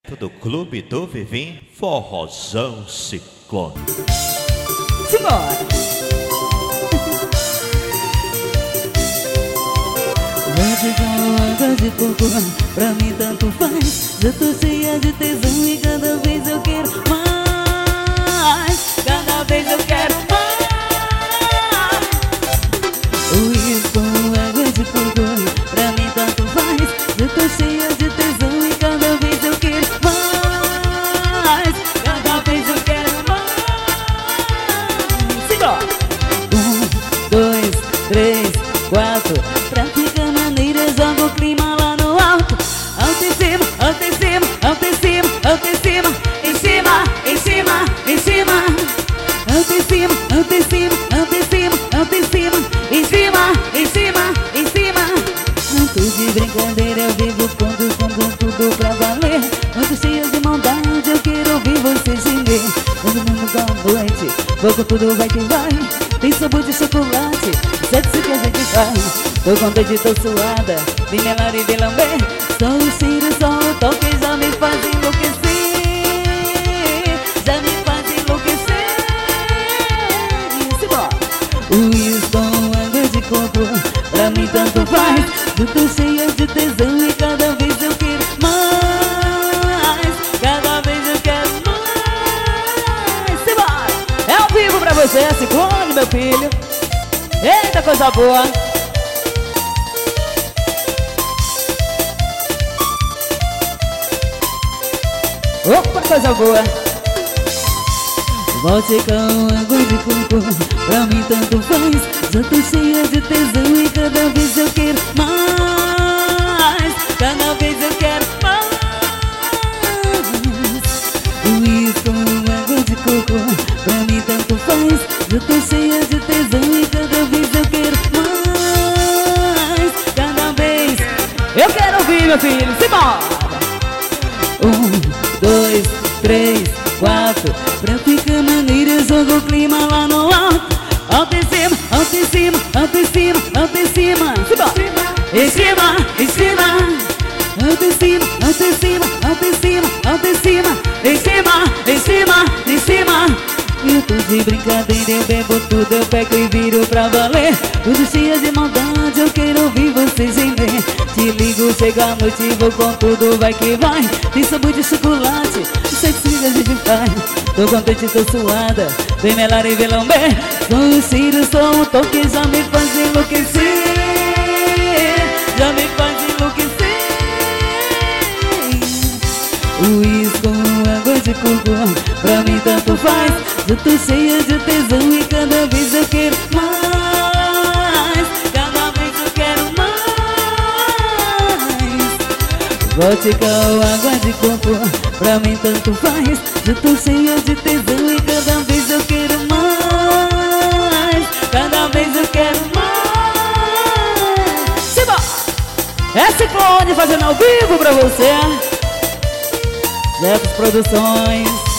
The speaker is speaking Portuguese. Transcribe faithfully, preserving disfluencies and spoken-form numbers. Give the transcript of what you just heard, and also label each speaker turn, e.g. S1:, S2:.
S1: Do Clube do Vivim, Forrozão Ciclone.
S2: Simbora! Hoje com água de coco, pra mim tanto faz. Já tô cheia de tesão e cada vez eu quero mais. Cada vez eu quero mais. Hoje com água de coco, pra mim tanto faz. Já tô cheia de tesão e cada vez eu quero mais. Cada vez eu quero mais. Simbora! Um, dois, três, quatro. Pra ficar maneira, joga o clima lá no alto. Alto em cima, alto em cima, alto em cima, alto em cima. Em cima, em cima, em cima. Alto em cima, alto em cima, alto em cima, alto em cima. Em cima, em cima, em cima. Não tô de brincadeira, eu vivo quando, quando tudo pra valer. Muito cheia de maldade, eu quero ouvir você gemer. Todo mundo da noite, pouco tudo vai que vai. Tem sabor de chocolate, sexo que a gente faz. Tô contente, tô suada, vem melar e vem lamber. Só o cheiro, só o toque já me faz enlouquecer. Já me faz enlouquecer. Simbora! Uísque com água de coco, pra mim tanto faz. Eu tô cheia de tesão e cada vez eu quero mais. Cada vez eu quero mais. Simbora! É ao vivo pra você, Ciclone, meu filho. Eita, coisa boa! Opa, coisa boa! Volte com água de coco, pra mim tanto faz. Já tô cheia de tesão e cada vez eu quero mais. Cada vez eu quero mais. Uísque com água de coco, pra mim tanto faz. Já tô cheia de tesão e cada vez eu quero mais. Cada vez eu quero ouvir, meu filho, simbora! Um, dois, três, quatro. Pra ficar maneira, joga o clima lá no alto. Alto em cima, alto em cima, alto em cima, alto em cima. Simbora! Em cima, em cima. Alto em cima, alto em cima, alto em cima, alto em cima. Em cima, em cima, em cima. Eu tô de brincadeira, eu bebo tudo, eu pego e viro pra valer. Tudo cheia de maldade, eu quero ouvir você gemer. Te ligo, chega a noite, vou com tudo, vai que vai. Tem sabor de chocolate, sexo que a gente faz. Tô contente, tô suada, vem melar e vem lamber. Só o cheiro, só o toque já me faz enlouquecer. Já me faz enlouquecer. Uísque com água de coco, pra mim tanto faz. Eu tô cheia de tesão e cada vez eu quero mais. Cada vez eu quero mais. Volte com água de coco, pra mim tanto faz. Eu tô cheia de tesão e cada vez eu quero mais. Cada vez eu quero mais. Simbora! É Ciclone fazendo ao vivo pra você. Jefferson Produções.